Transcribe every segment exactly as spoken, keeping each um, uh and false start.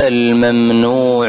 الممنوع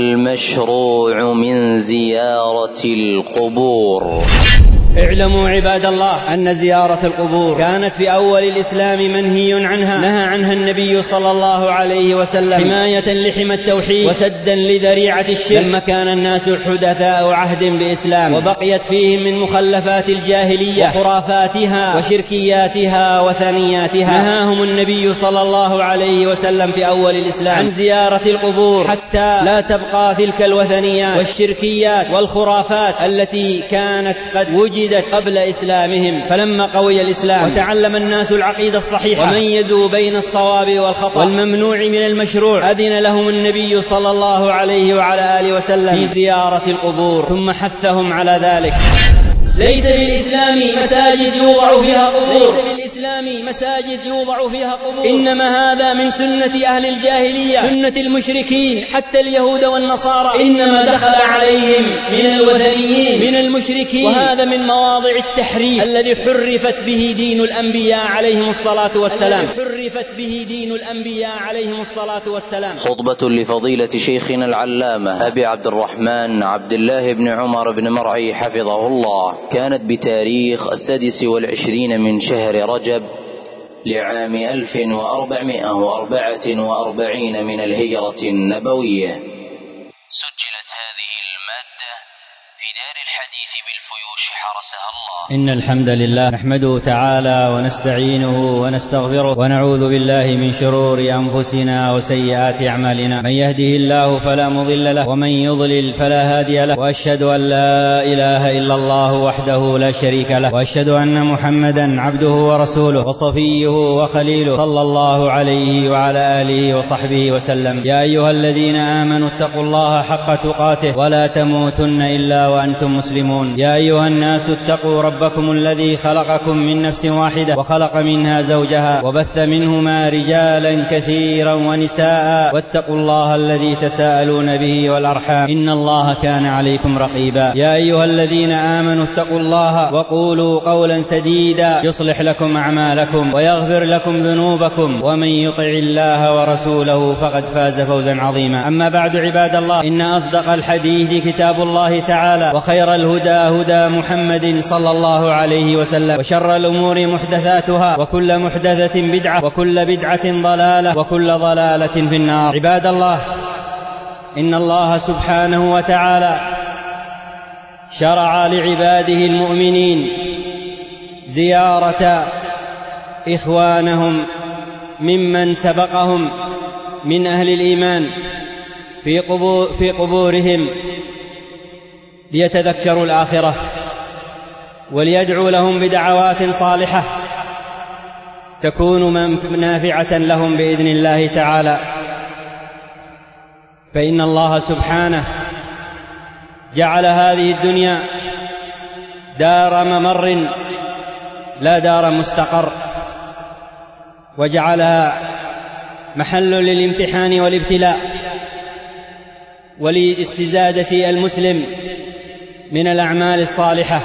والمشروع من زيارة القبور. اعلموا عباد الله أن زيارة القبور كانت في أول الإسلام منهي عنها، نهى عنها النبي صلى الله عليه وسلم حماية لحمى التوحيد وسدا لذريعة الشرك، لما كان الناس حدثاء عهد بإسلام وبقيت فيهم من مخلفات الجاهلية وخرافاتها وشركياتها وثنياتها. نهاهم النبي صلى الله عليه وسلم في أول الإسلام عن زيارة القبور حتى لا تبقى تلك الوثنيات والشركيات والخرافات التي كانت قد وجدت قبل إسلامهم. فلما قوي الإسلام وتعلم الناس العقيدة الصحيحة وميزوا بين الصواب والخطأ والممنوع من المشروع، أذن لهم النبي صلى الله عليه وعلى آله وسلم في زيارة القبور، ثم حثهم على ذلك. ليس بالإسلام مساجد يوضع فيها قبور، ليس بالإسلام مساجد يوضع فيها قبور، إنما هذا من سنة أهل الجاهلية، سنة المشركين حتى اليهود والنصارى، إنما دخل عليهم من الوثنيين من المشركين، وهذا من مواضع التحريف الذي حرفت به دين الأنبياء عليهم الصلاة والسلام، حرفت به دين الأنبياء عليهم الصلاة والسلام. خطبة لفضيلة شيخنا العلامة أبي عبد الرحمن عبد الله بن عمر بن مرعي حفظه الله، كانت بتاريخ السادس والعشرين من شهر رجب لعام ألف وأربعمائة وأربعة وأربعين من الهجرة النبوية. سجلت هذه المادة في دار الحديث بالفيوش حرسها الله. إن الحمد لله نحمده تعالى ونستعينه ونستغفره ونعوذ بالله من شرور أنفسنا وسيئات أعمالنا، من يهده الله فلا مضل له ومن يضلل فلا هادي له، وأشهد أن لا إله إلا الله وحده لا شريك له، وأشهد أن محمدا عبده ورسوله وصفيه وخليله صلى الله عليه وعلى آله وصحبه وسلم. يا أيها الذين آمنوا اتقوا الله حق تقاته ولا تموتن إلا وأنتم مسلمون. يا أيها الناس اتقوا ربكم الذي خلقكم من نفس واحدة وخلق منها زوجها وبث منهما رجالا كثيرا ونساء، واتقوا الله الذي تساءلون به والأرحام إن الله كان عليكم رقيبا. يا أيها الذين آمنوا اتقوا الله وقولوا قولا سديدا يصلح لكم أعمالكم ويغفر لكم ذنوبكم، ومن يطع الله ورسوله فقد فاز فوزا عظيما. أما بعد عباد الله، إن أصدق الحديث كتاب الله تعالى، وخير الهدى هدى محمد صلى الله عليه وسلم، وشر الأمور محدثاتها، وكل محدثة بدعة، وكل بدعة ضلالة، وكل ضلالة في النار. عباد الله، إن الله سبحانه وتعالى شرع لعباده المؤمنين زيارة إخوانهم ممن سبقهم من أهل الإيمان في قبور في قبورهم ليتذكروا الآخرة وليدعوا لهم بدعوات صالحة تكون نافعة لهم بإذن الله تعالى. فإن الله سبحانه جعل هذه الدنيا دار ممر لا دار مستقر، وجعلها محل للامتحان والابتلاء ولاستزادة المسلم من الأعمال الصالحة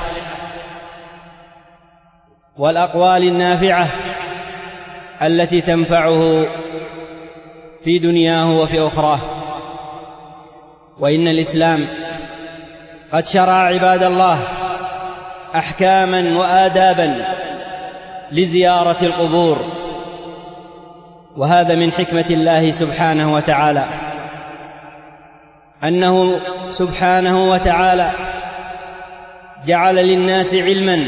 والأقوال النافعة التي تنفعه في دنياه وفي أخراه. وإن الإسلام قد شرع عباد الله أحكاما وآدابا لزيارة القبور، وهذا من حكمة الله سبحانه وتعالى، أنه سبحانه وتعالى جعل للناس علما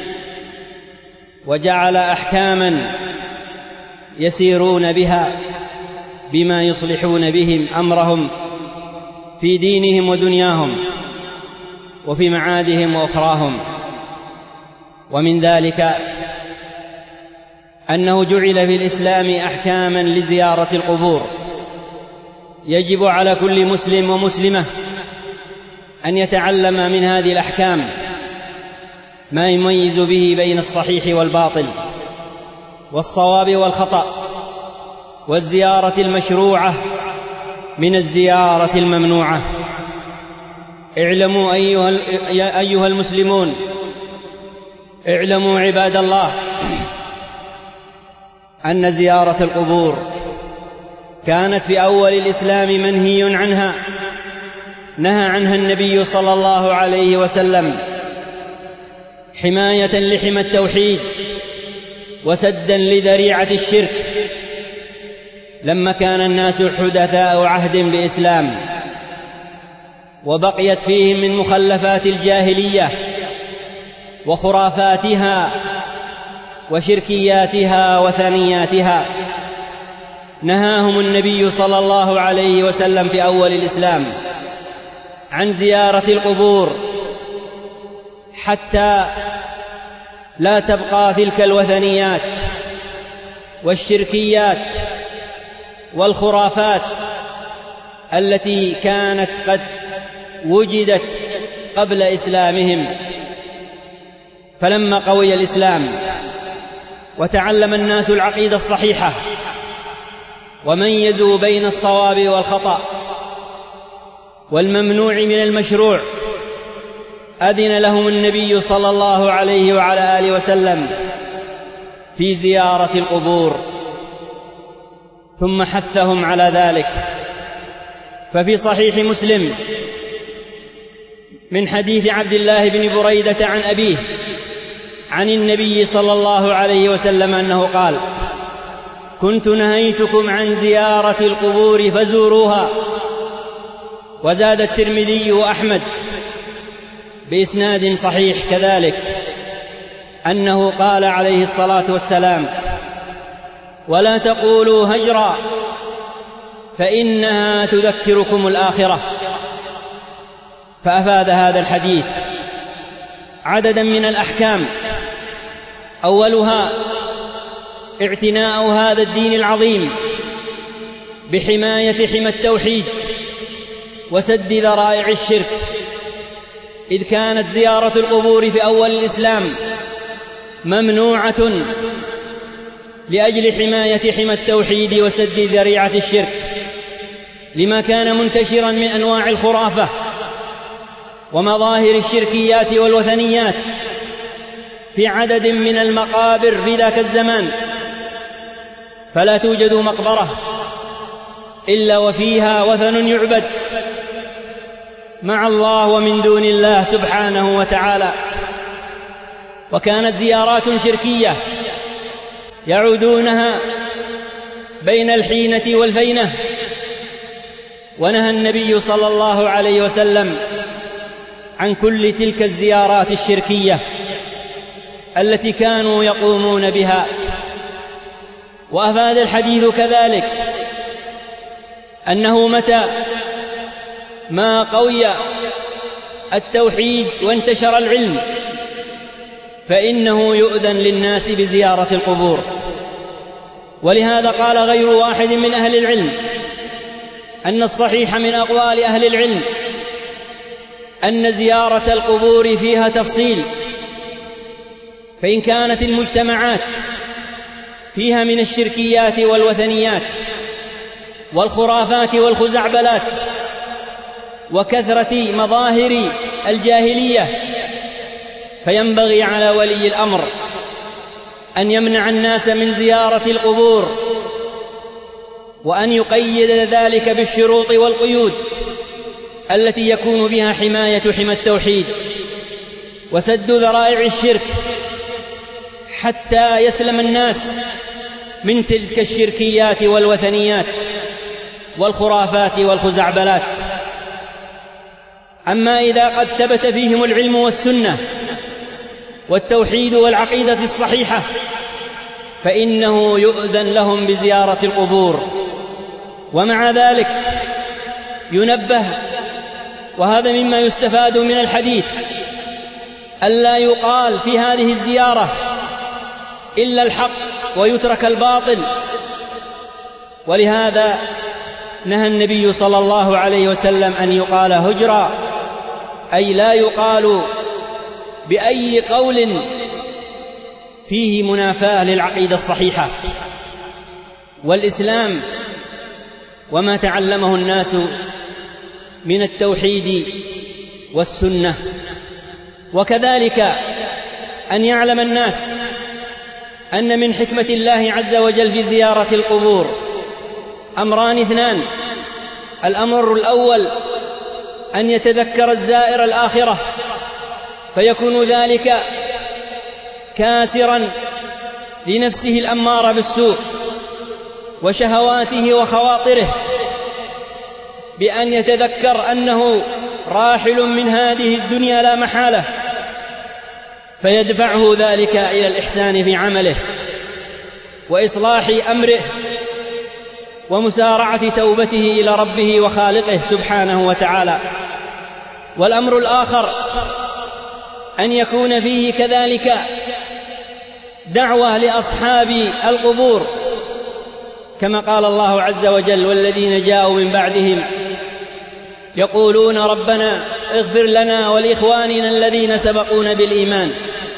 وجعل أحكاما يسيرون بها بما يصلحون بهم أمرهم في دينهم ودنياهم وفي معادهم وأخراهم. ومن ذلك أنه جعل في الإسلام أحكاما لزيارة القبور، يجب على كل مسلم ومسلمة أن يتعلم من هذه الأحكام ما يميز به بين الصحيح والباطل والصواب والخطأ، والزيارة المشروعة من الزيارة الممنوعة. اعلموا أيها, أيها المسلمون، اعلموا عباد الله أن زيارة القبور كانت في أول الإسلام منهي عنها، نهى عنها النبي صلى الله عليه وسلم حماية لحمى التوحيد وسدا لذريعة الشرك، لما كان الناس حدثاء عهد بإسلام وبقيت فيهم من مخلفات الجاهلية وخرافاتها وشركياتها وثنياتها. نهاهم النبي صلى الله عليه وسلم في أول الإسلام عن زيارة القبور حتى لا تبقى تلك الوثنيات والشركيات والخرافات التي كانت قد وجدت قبل إسلامهم. فلما قوي الإسلام وتعلم الناس العقيدة الصحيحة وميزوا بين الصواب والخطأ والممنوع من المشروع، أذن لهم النبي صلى الله عليه وعلى آله وسلم في زيارة القبور، ثم حثهم على ذلك. ففي صحيح مسلم من حديث عبد الله بن بريدة عن أبيه عن النبي صلى الله عليه وسلم أنه قال: كنت نهيتكم عن زيارة القبور فزوروها. وزاد الترمذي وأحمد بإسناد صحيح كذلك أنه قال عليه الصلاة والسلام: ولا تقولوا هجرا فإنها تذكركم الآخرة. فأفاد هذا الحديث عددا من الأحكام، أولها اعتناء هذا الدين العظيم بحماية حمى التوحيد وسد ذرائع الشرك، إذ كانت زيارة القبور في أول الإسلام ممنوعة لأجل حماية حمى التوحيد وسد ذريعة الشرك، لما كان منتشرا من أنواع الخرافة ومظاهر الشركيات والوثنيات في عدد من المقابر في ذاك الزمان. فلا توجد مقبرة إلا وفيها وثن يعبد مع الله ومن دون الله سبحانه وتعالى. وكانت زيارات شركية يعودونها بين الحينة والفينة، ونهى النبي صلى الله عليه وسلم عن كل تلك الزيارات الشركية التي كانوا يقومون بها. وأفاد الحديث كذلك أنه متى ما قوي التوحيد وانتشر العلم فإنه يؤذن للناس بزيارة القبور. ولهذا قال غير واحد من أهل العلم أن الصحيح من أقوال أهل العلم أن زيارة القبور فيها تفصيل، فإن كانت المجتمعات فيها من الشركيات والوثنيات والخرافات والخزعبلات وكثرة مظاهر الجاهلية، فينبغي على ولي الأمر أن يمنع الناس من زيارة القبور، وأن يقيد ذلك بالشروط والقيود التي يكون بها حماية حمى التوحيد وسد ذرائع الشرك، حتى يسلم الناس من تلك الشركيات والوثنيات والخرافات والخزعبلات. أما إذا قد ثبت فيهم العلم والسنة والتوحيد والعقيدة الصحيحة فإنه يؤذن لهم بزيارة القبور. ومع ذلك ينبه، وهذا مما يستفاد من الحديث، ألا يقال في هذه الزيارة إلا الحق ويترك الباطل. ولهذا نهى النبي صلى الله عليه وسلم أن يقال هجرا، أي لا يقال بأي قول فيه منافاة للعقيدة الصحيحة والإسلام وما تعلمه الناس من التوحيد والسنة. وكذلك أن يعلم الناس أن من حكمة الله عز وجل في زيارة القبور أمران اثنان: الأمر الأول أن يتذكر الزائر الآخرة، فيكون ذلك كاسرا لنفسه الأمارة بالسوء وشهواته وخواطره، بأن يتذكر أنه راحل من هذه الدنيا لا محالة، فيدفعه ذلك إلى الإحسان في عمله وإصلاح أمره ومسارعة توبته إلى ربه وخالقه سبحانه وتعالى. والأمر الآخر أن يكون فيه كذلك دعوة لأصحاب القبور، كما قال الله عز وجل: والذين جاءوا من بعدهم يقولون ربنا اغفر لنا ولإخواننا الذين سبقونا بالإيمان.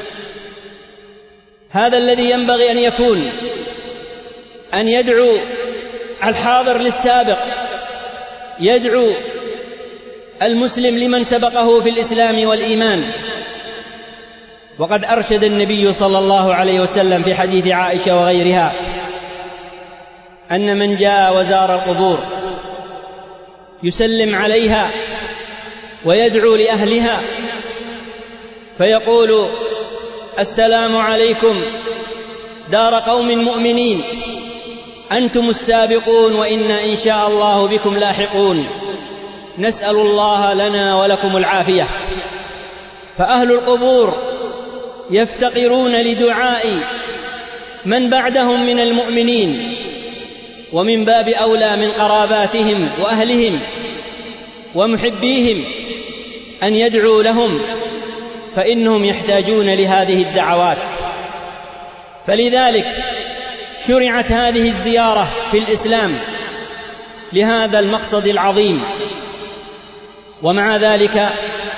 هذا الذي ينبغي أن يكون، أن يدعو الحاضر للسابق، يدعو المسلم لمن سبقه في الإسلام والإيمان. وقد أرشد النبي صلى الله عليه وسلم في حديث عائشة وغيرها أن من جاء وزار القبور يسلم عليها ويدعو لأهلها فيقول: السلام عليكم دار قوم مؤمنين، أنتم السابقون وإنا إن شاء الله بكم لاحقون، نسأل الله لنا ولكم العافية. فأهل القبور يفتقرون لدعاء من بعدهم من المؤمنين، ومن باب أولى من قراباتهم وأهلهم ومحبيهم أن يدعوا لهم، فإنهم يحتاجون لهذه الدعوات. فلذلك شرعت هذه الزيارة في الإسلام لهذا المقصد العظيم. ومع ذلك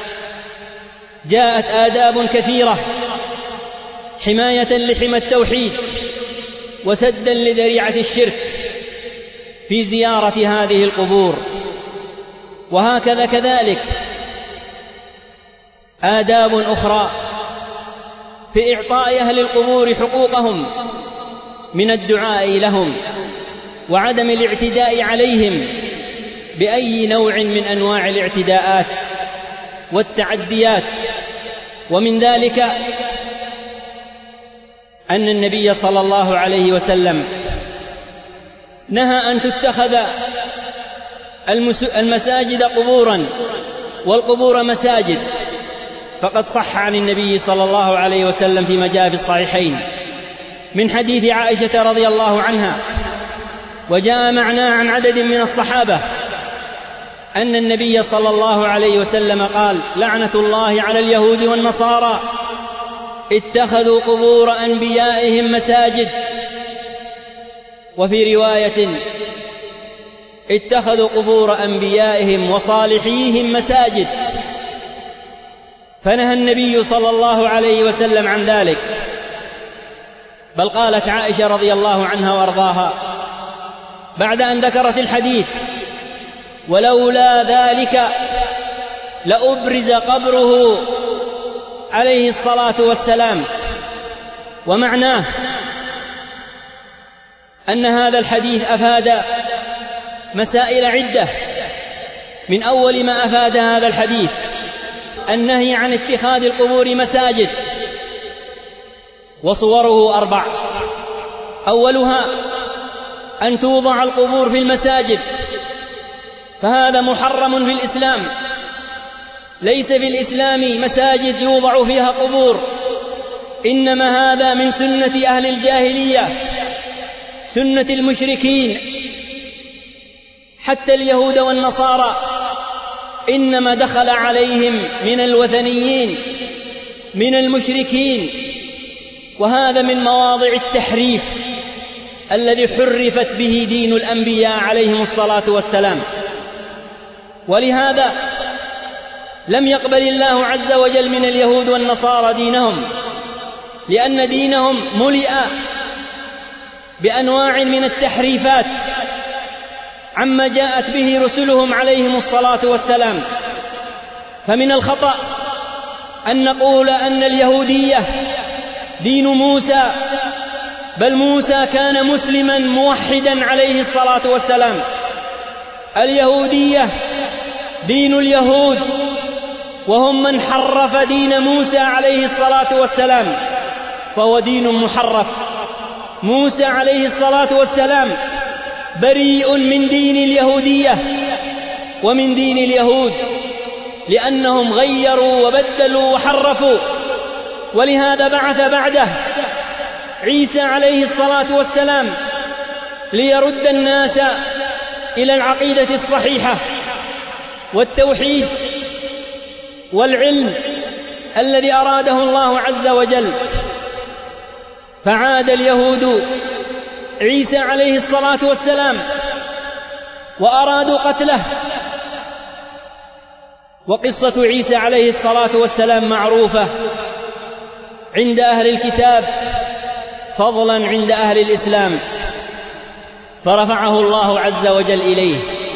جاءت آداب كثيرة حماية لحمى التوحيد وسدا لذريعة الشرك في زيارة هذه القبور. وهكذا كذلك آداب أخرى في إعطاء أهل القبور حقوقهم من الدعاء لهم وعدم الاعتداء عليهم بأي نوع من أنواع الاعتداءات والتعديات. ومن ذلك أن النبي صلى الله عليه وسلم نهى أن تتخذ المساجد قبورا والقبور مساجد، فقد صح عن النبي صلى الله عليه وسلم فيما جاء في الصحيحين من حديث عائشة رضي الله عنها، وجاء معناه عن عدد من الصحابة أن النبي صلى الله عليه وسلم قال: لعنة الله على اليهود والنصارى اتخذوا قبور أنبيائهم مساجد. وفي رواية: اتخذوا قبور أنبيائهم وصالحيهم مساجد. فنهى النبي صلى الله عليه وسلم عن ذلك. بل قالت عائشة رضي الله عنها وارضاها بعد أن ذكرت الحديث: ولولا ذلك لأبرز قبره عليه الصلاة والسلام. ومعناه أن هذا الحديث أفاد مسائل عدة. من أول ما أفاد هذا الحديث النهي عن اتخاذ القبور مساجد، وصوره أربع: أولها أن توضع القبور في المساجد، فهذا محرم في الإسلام. ليس في الإسلام مساجد يوضع فيها قبور، إنما هذا من سنة أهل الجاهلية، سنة المشركين. حتى اليهود والنصارى إنما دخل عليهم من الوثنيين من المشركين، وهذا من مواضع التحريف الذي حرفت به دين الأنبياء عليهم الصلاة والسلام. ولهذا لم يقبل الله عز وجل من اليهود والنصارى دينهم، لأن دينهم ملئ بأنواع من التحريفات عما جاءت به رسلهم عليهم الصلاة والسلام. فمن الخطأ أن نقول أن اليهودية دين موسى بل موسى كان مسلما موحدا عليه الصلاة والسلام. اليهودية دين اليهود، وهم من حرف دين موسى عليه الصلاة والسلام، فهو دين محرف. موسى عليه الصلاة والسلام بريء من دين اليهودية ومن دين اليهود، لأنهم غيروا وبدلوا وحرفوا، ولهذا بعث بعده عيسى عليه الصلاة والسلام ليرد الناس إلى العقيدة الصحيحة والتوحيد والعلم الذي أراده الله عز وجل. فعاد اليهود عيسى عليه الصلاة والسلام وأرادوا قتله. وقصة عيسى عليه الصلاة والسلام معروفة عند أهل الكتاب، فضلا عند أهل الإسلام، فرفعه الله عز وجل إليه.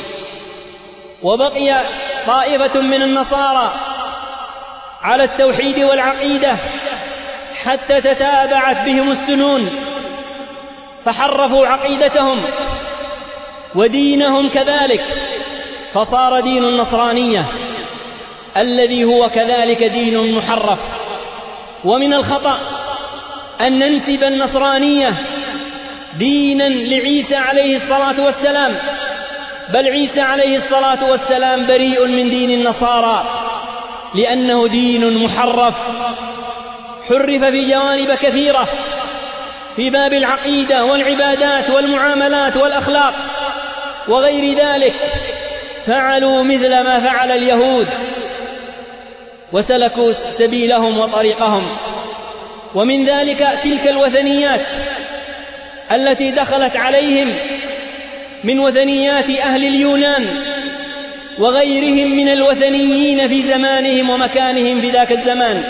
وبقي طائفة من النصارى على التوحيد والعقيدة حتى تتابعت بهم السنون، فحرفوا عقيدتهم ودينهم كذلك، فصار دين النصرانية الذي هو كذلك دين محرف. ومن الخطأ أن ننسب النصرانية دينا لعيسى عليه الصلاة والسلام، بل عيسى عليه الصلاة والسلام بريء من دين النصارى، لأنه دين محرف، حرف في جوانب كثيرة في باب العقيدة والعبادات والمعاملات والأخلاق وغير ذلك. فعلوا مثل ما فعل اليهود وسلكوا سبيلهم وطريقهم. ومن ذلك تلك الوثنيات التي دخلت عليهم من وثنيات أهل اليونان وغيرهم من الوثنيين في زمانهم ومكانهم في ذاك الزمان.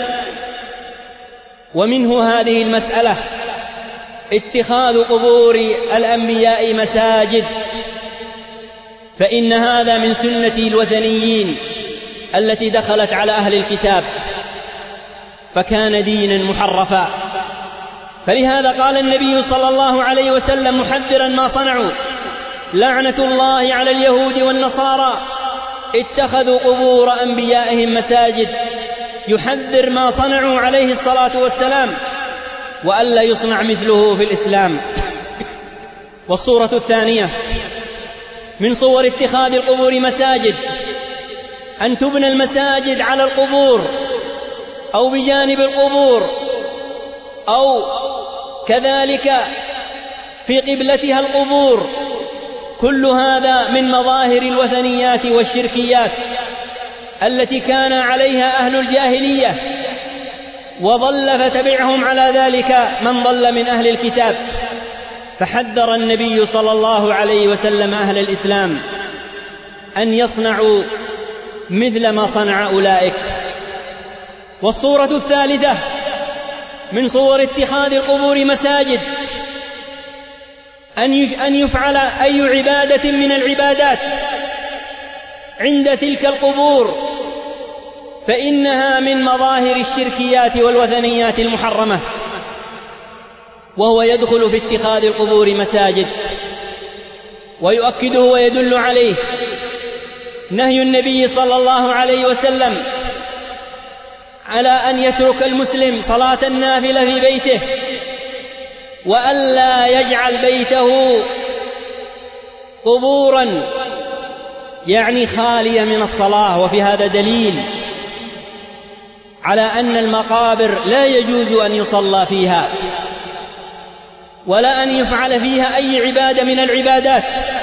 ومنه هذه المسألة اتخاذ قبور الأنبياء مساجد، فإن هذا من سنة الوثنيين التي دخلت على أهل الكتاب، فكان دينا محرفا. فلهذا قال النبي صلى الله عليه وسلم محذرا ما صنعوا: لعنة الله على اليهود والنصارى اتخذوا قبور أنبيائهم مساجد، يحذر ما صنعوا عليه الصلاة والسلام وألا يصنع مثله في الإسلام. والصورة الثانية من صور اتخاذ القبور مساجد أن تبنى المساجد على القبور أو بجانب القبور أو كذلك في قبلتها القبور. كل هذا من مظاهر الوثنيات والشركيات التي كان عليها أهل الجاهلية، وضل فتبعهم على ذلك من ضل من أهل الكتاب. فحذر النبي صلى الله عليه وسلم أهل الإسلام أن يصنعوا مثل ما صنع أولئك. والصورة الثالثة من صور اتخاذ القبور مساجد أن يفعل أي عبادة من العبادات عند تلك القبور، فإنها من مظاهر الشركيات والوثنيات المحرمة، وهو يدخل في اتخاذ القبور مساجد. ويؤكده ويدل عليه نهي النبي صلى الله عليه وسلم على أن يترك المسلم صلاة النافلة في بيته، وألا يجعل بيته قبورا يعني خالية من الصلاة. وفي هذا دليل على أن المقابر لا يجوز أن يصلى فيها ولا أن يفعل فيها أي عبادة من العبادات،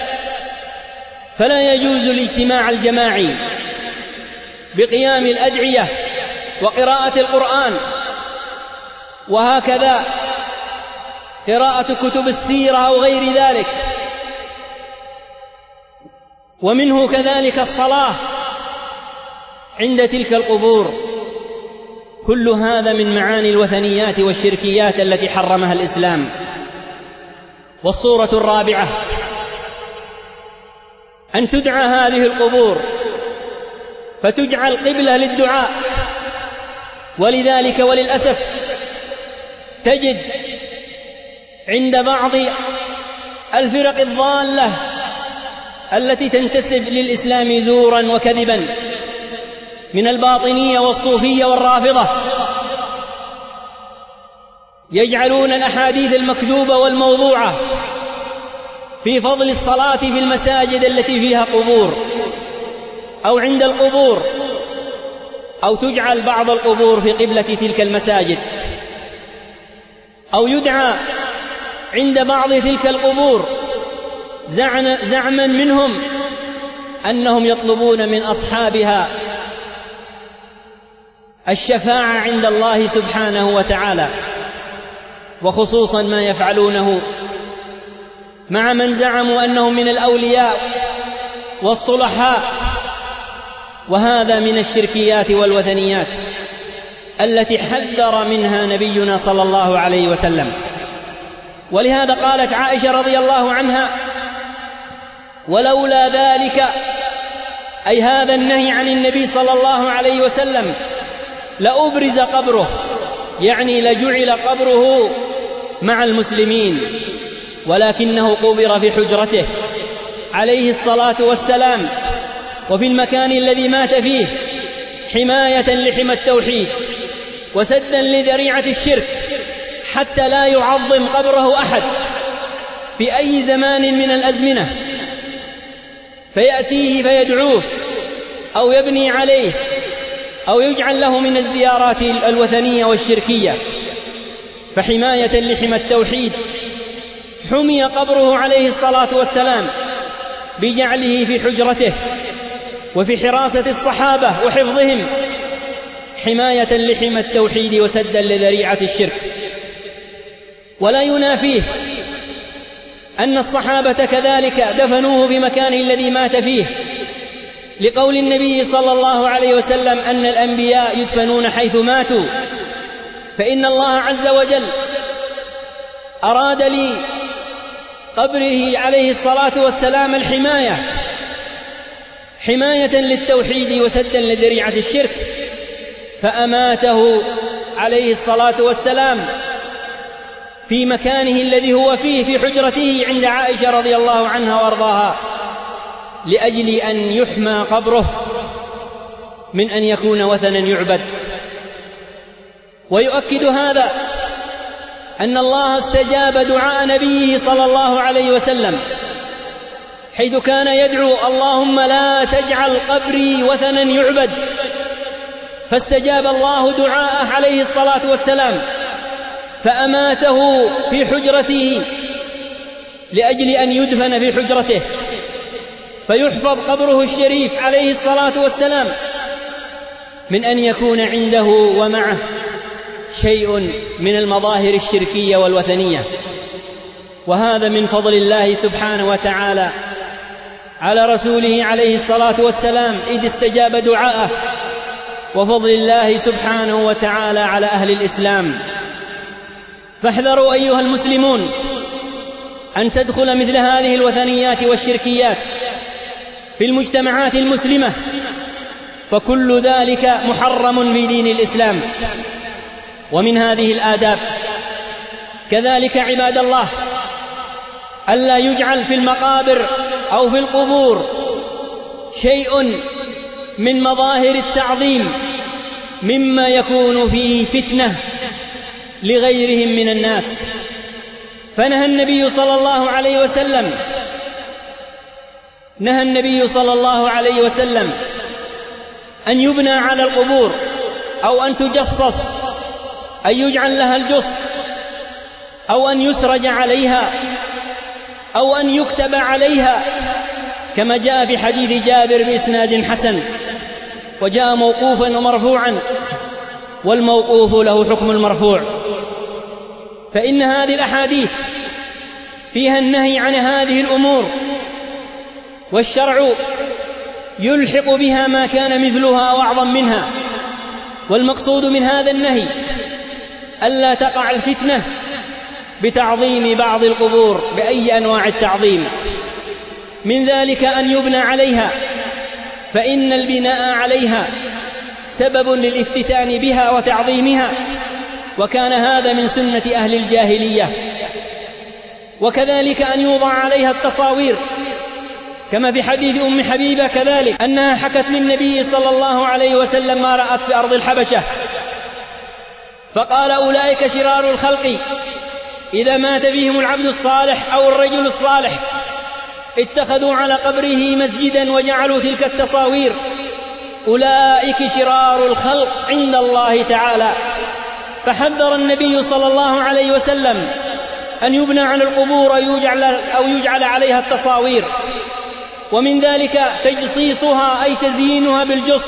فلا يجوز الاجتماع الجماعي بقيام الأدعية وقراءة القرآن، وهكذا قراءة كتب السيرة أو غير ذلك. ومنه كذلك الصلاة عند تلك القبور. كل هذا من معاني الوثنيات والشركيات التي حرمها الإسلام. والصورة الرابعة أن تدعى هذه القبور فتجعل قبلة للدعاء. ولذلك وللأسف تجد عند بعض الفرق الضالة التي تنتسب للإسلام زورا وكذبا من الباطنية والصوفية والرافضة، يجعلون الأحاديث المكذوبة والموضوعة في فضل الصلاة في المساجد التي فيها قبور أو عند القبور، أو تجعل بعض القبور في قبلة تلك المساجد، أو يدعى عند بعض تلك القبور زعما منهم أنهم يطلبون من أصحابها الشفاعة عند الله سبحانه وتعالى، وخصوصا ما يفعلونه مع من زعموا أنهم من الأولياء والصلحاء. وهذا من الشركيات والوثنيات التي حذر منها نبينا صلى الله عليه وسلم. ولهذا قالت عائشة رضي الله عنها: ولولا ذلك، أي هذا النهي عن النبي صلى الله عليه وسلم، لأبرز قبره، يعني لجعل قبره مع المسلمين، ولكنه قبر في حجرته عليه الصلاة والسلام وفي المكان الذي مات فيه، حماية لحمى التوحيد وسدا لذريعة الشرك، حتى لا يعظم قبره أحد في أي زمان من الأزمنة فيأتيه فيدعوه أو يبني عليه أو يجعل له من الزيارات الوثنية والشركية. فحماية لحمى التوحيد حمي قبره عليه الصلاة والسلام بجعله في حجرته وفي حراسة الصحابة وحفظهم، حماية لحمى التوحيد وسدا لذريعة الشرك. ولا ينافيه أن الصحابة كذلك دفنوه في مكانه الذي مات فيه، لقول النبي صلى الله عليه وسلم أن الأنبياء يدفنون حيث ماتوا، فإن الله عز وجل أراد لي قبره عليه الصلاة والسلام الحماية، حماية للتوحيد وسدا لذريعة الشرك، فأماته عليه الصلاة والسلام في مكانه الذي هو فيه في حجرته عند عائشة رضي الله عنها وارضاها، لأجل أن يحمى قبره من أن يكون وثنا يعبد. ويؤكد هذا أن الله استجاب دعاء نبيه صلى الله عليه وسلم، حيث كان يدعو: اللهم لا تجعل قبري وثنا يعبد، فاستجاب الله دعاءه عليه الصلاة والسلام فأماته في حجرته لأجل أن يدفن في حجرته، فيحفظ قبره الشريف عليه الصلاة والسلام من أن يكون عنده ومعه شيء من المظاهر الشركية والوثنية. وهذا من فضل الله سبحانه وتعالى على رسوله عليه الصلاة والسلام إذ استجاب دعاءه، وفضل الله سبحانه وتعالى على أهل الإسلام. فاحذروا أيها المسلمون أن تدخل مثل هذه الوثنيات والشركيات في المجتمعات المسلمة، فكل ذلك محرم في دين الإسلام. ومن هذه الآداب كذلك عباد الله ألا يجعل في المقابر أو في القبور شيء من مظاهر التعظيم مما يكون فيه فتنة لغيرهم من الناس. فنهى النبي صلى الله عليه وسلم نهى النبي صلى الله عليه وسلم أن يبنى على القبور أو أن تجصص، أن يجعل لها الجص أو أن يسرج عليها أو أن يكتب عليها، كما جاء في حديث جابر بإسناد حسن، وجاء موقوفا ومرفوعا، والموقوف له حكم المرفوع. فإن هذه الأحاديث فيها النهي عن هذه الأمور، والشرع يلحق بها ما كان مثلها وأعظم منها. والمقصود من هذا النهي ألا تقع الفتنة بتعظيم بعض القبور بأي أنواع التعظيم، من ذلك أن يبنى عليها، فإن البناء عليها سبب للافتتان بها وتعظيمها، وكان هذا من سنة أهل الجاهلية. وكذلك أن يوضع عليها التصاوير، كما في حديث أم حبيبة كذلك أنها حكت للنبي صلى الله عليه وسلم ما رأت في أرض الحبشة، فقال: أولئك شرار الخلق، إذا مات فيهم العبد الصالح أو الرجل الصالح اتخذوا على قبره مسجدا وجعلوا تلك التصاوير، أولئك شرار الخلق عند الله تعالى. فحذر النبي صلى الله عليه وسلم أن يبنى على القبور أو يجعل عليها التصاوير، ومن ذلك تجصيصها أي تزيينها بالجص،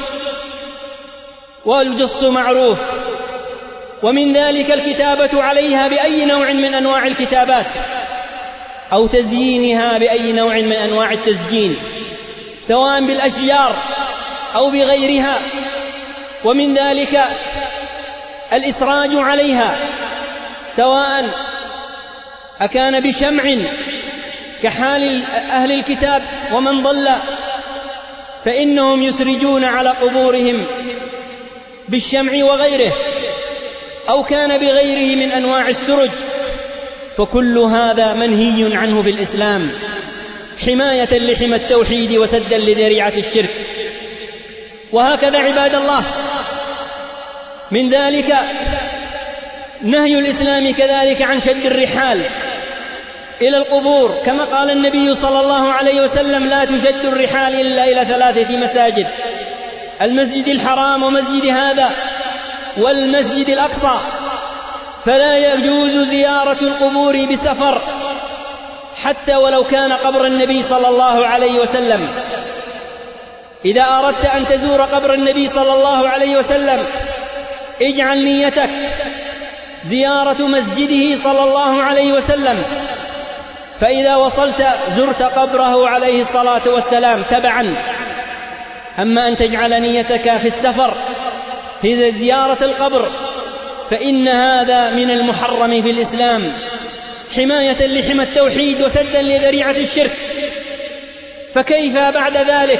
والجص معروف، ومن ذلك الكتابة عليها بأي نوع من أنواع الكتابات أو تزيينها بأي نوع من أنواع التزيين، سواء بالأشجار أو بغيرها، ومن ذلك الإسراج عليها، سواء أكان بشمع كحال أهل الكتاب ومن ضل فإنهم يسرجون على قبورهم بالشمع وغيره، أو كان بغيره من أنواع السرج، فكل هذا منهي عنه في الإسلام حماية لحمى التوحيد وسدا لذريعة الشرك. وهكذا عباد الله، من ذلك نهي الإسلام كذلك عن شد الرحال إلى القبور، كما قال النبي صلى الله عليه وسلم: لا تشد الرحال إلا إلى ثلاثة مساجد: المسجد الحرام ومسجد هذا والمسجد الأقصى. فلا يجوز زيارة القبور بسفر حتى ولو كان قبر النبي صلى الله عليه وسلم. إذا أردت أن تزور قبر النبي صلى الله عليه وسلم اجعل نيتك زيارة مسجده صلى الله عليه وسلم، فإذا وصلت زرت قبره عليه الصلاة والسلام تبعا. أما أن تجعل نيتك في السفر في زيارة القبر فإن هذا من المحرم في الإسلام حماية لحمى التوحيد وسدا لذريعة الشرك. فكيف بعد ذلك؟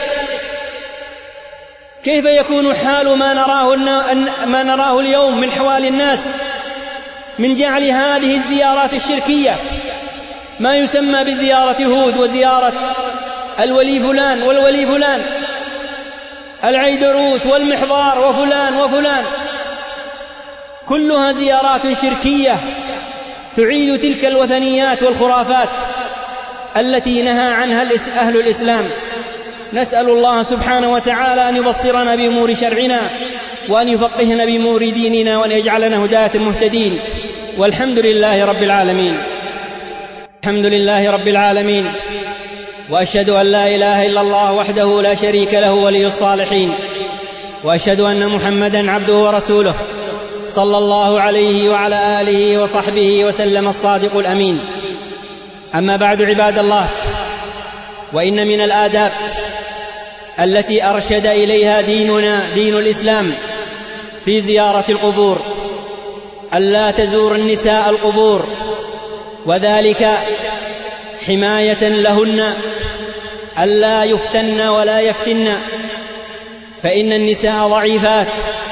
كيف يكون حال ما نراه, ما نراه اليوم من حوال الناس من جعل هذه الزيارات الشركية ما يسمى بزيارة هود وزيارة الولي فلان والولي فلان، العيدروس والمحضار وفلان وفلان، كلها زيارات شركية تعيد تلك الوثنيات والخرافات التي نهى عنها أهل الإسلام. نسأل الله سبحانه وتعالى أن يبصرنا بأمور شرعنا وأن يفقهنا بأمور ديننا وأن يجعلنا هداة مهتدين، والحمد لله رب العالمين. الحمد لله رب العالمين، وأشهد أن لا إله إلا الله وحده لا شريك له ولي الصالحين، وأشهد أن محمدا عبده ورسوله صلى الله عليه وعلى آله وصحبه وسلم الصادق الأمين. أما بعد عباد الله، وإن من الآداب التي أرشد إليها ديننا دين الإسلام في زيارة القبور ألا تزور النساء القبور، وذلك حماية لهن ألا يفتن ولا يفتن، فإن النساء ضعيفات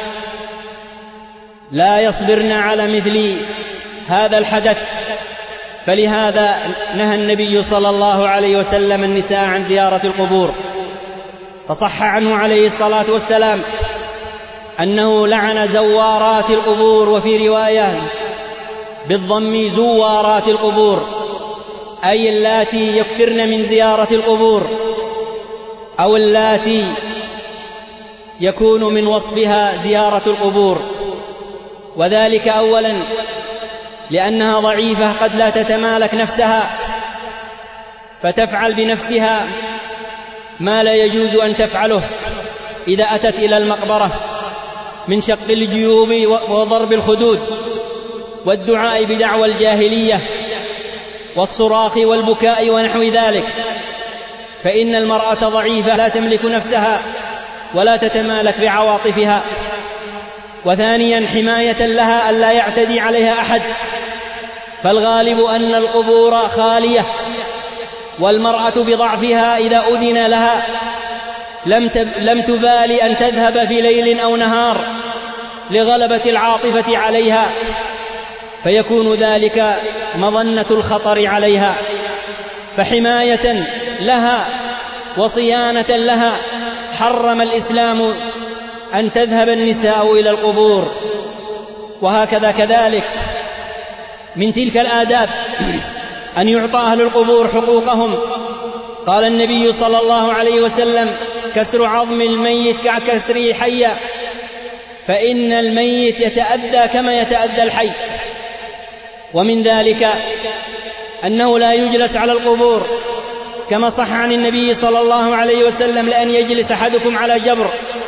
لا يصبرن على مثل هذا الحدث، فلهذا نهى النبي صلى الله عليه وسلم النساء عن زيارة القبور. فصح عنه عليه الصلاة والسلام أنه لعن زوارات القبور، وفي رواية بالضم زوارات القبور، أي اللاتي يكثرن من زيارة القبور أو اللاتي يكون من وصفها زيارة القبور. وذلك أولا لأنها ضعيفة قد لا تتمالك نفسها فتفعل بنفسها ما لا يجوز أن تفعله إذا أتت إلى المقبرة من شق الجيوب وضرب الخدود والدعاء بدعوى الجاهلية والصراخ والبكاء ونحو ذلك، فإن المرأة ضعيفة لا تملك نفسها ولا تتمالك بعواطفها. وثانيا حماية لها ألا يعتدي عليها أحد، فالغالب أن القبور خالية، والمرأة بضعفها إذا أذن لها لم تبالي أن تذهب في ليل أو نهار لغلبة العاطفة عليها، فيكون ذلك مظنة الخطر عليها، فحماية لها وصيانة لها حرم الإسلام أن تذهب النساء إلى القبور. وهكذا كذلك من تلك الآداب أن يعطى أهل القبور حقوقهم. قال النبي صلى الله عليه وسلم: كسر عظم الميت ككسره حيا، فإن الميت يتأذى كما يتأذى الحي. ومن ذلك أنه لا يجلس على القبور، كما صح عن النبي صلى الله عليه وسلم: لأن يجلس أحدكم على جبر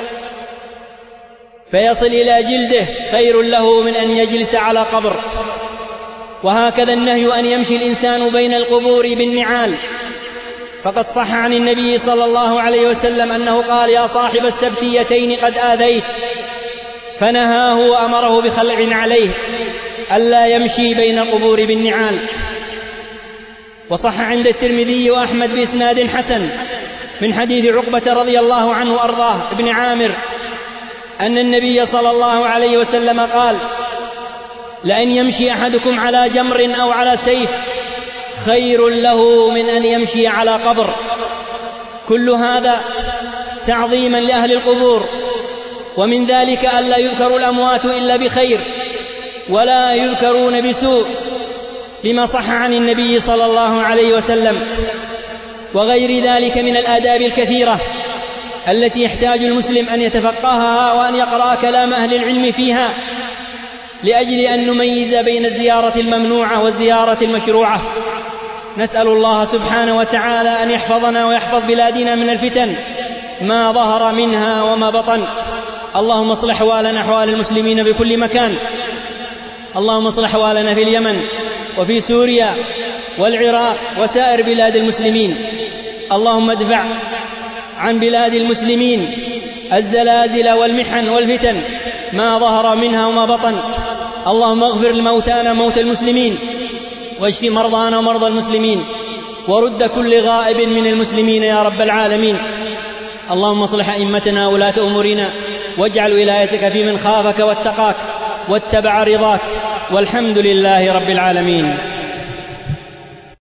فيصل إلى جلده خير له من أن يجلس على قبر. وهكذا النهي أن يمشي الإنسان بين القبور بالنعال، فقد صح عن النبي صلى الله عليه وسلم أنه قال: يا صاحب السبتيتين قد آذيت، فنهاه وأمره بخلع عليه ألا يمشي بين القبور بالنعال. وصح عند الترمذي وأحمد بإسناد حسن من حديث عقبة رضي الله عنه وأرضاه ابن عامر أن النبي صلى الله عليه وسلم قال: لأن يمشي أحدكم على جمر أو على سيف خير له من أن يمشي على قبر. كل هذا تعظيما لأهل القبور. ومن ذلك ألا يذكر الأموات إلا بخير ولا يذكرون بسوء، لما صح عن النبي صلى الله عليه وسلم. وغير ذلك من الآداب الكثيرة التي يحتاج المسلم أن يتفقهها وأن يقرأ كلام أهل العلم فيها، لأجل أن نميز بين الزيارة الممنوعة والزيارة المشروعة. نسأل الله سبحانه وتعالى أن يحفظنا ويحفظ بلادنا من الفتن ما ظهر منها وما بطن. اللهم اصلح أحوالنا أحوال المسلمين بكل مكان. اللهم اصلح أحوالنا في اليمن وفي سوريا والعراق وسائر بلاد المسلمين. اللهم ادفع عن بلاد المسلمين الزلازل والمحن والفتن ما ظهر منها وما بطن. اللهم اغفر لموتانا موتى المسلمين، واشف مرضانا ومرضى المسلمين، ورد كل غائب من المسلمين يا رب العالمين. اللهم اصلح أئمتنا ولاة أمورنا، واجعل ولايتك في من خافك واتقاك واتبع رضاك، والحمد لله رب العالمين.